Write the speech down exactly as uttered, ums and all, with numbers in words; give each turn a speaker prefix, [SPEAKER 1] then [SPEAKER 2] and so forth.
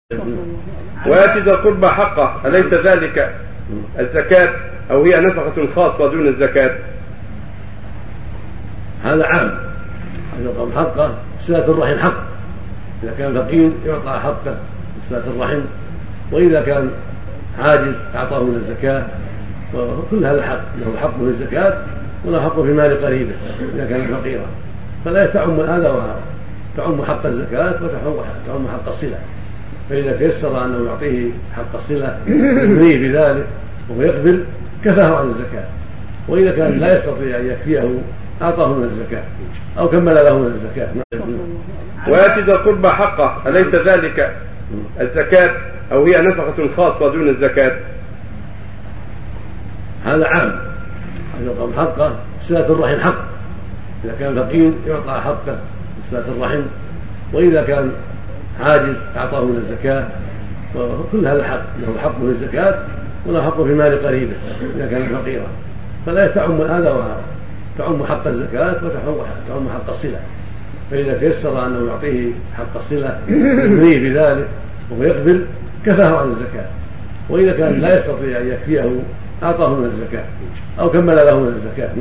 [SPEAKER 1] وآت ذا القربى حقه، أليس ذلك الزكاة أو هي نفقة خاصة دون الزكاة؟
[SPEAKER 2] هذا عام. يعطى حقه. صلة الرحم حق، إذا كان فقير يعطى حقه صلة الرحم، وإذا كان عاجز أعطاه من الزكاة، وكل هذا حق، له حق في الزكاة وله حق في مال قريبه إذا كان فقيرا، فلا تعم هذا وهذا، تعم حق الزكاة وتعم حق الصلة. فإذا تيسر أنه يعطيه حق الصلة يغنيه بذلك وهو يقبل كفاه عن الزكاة، وإذا كان لا يستطيع أن يكفيه أعطاه من الزكاة أو كمل له من الزكاة.
[SPEAKER 1] وآت ذا القربى حقه، أليس ذلك الزكاة أو هي نفقة خاصة دون الزكاة؟
[SPEAKER 2] هذا عام. يعطى حقه. صلة الرحم حق، إذا كان فقير يعطى حقه صلة الرحم، وإذا كان عاجز أعطاه من الزكاة، وكل هذا حق، له حق في الزكاة وله حق في مال قريبه إذا كان فقيرا، فلا تعم هذا وهذا، تعم حق الزكاة وتعم حق الصلة. فإذا تيسر أنه يعطيه حق الصلة يغنيه بذلك وهو يقبل كفاه عن الزكاة، وإذا كان لا يستطيع أن يكفيه أعطاه من الزكاة أو كمل له من الزكاة.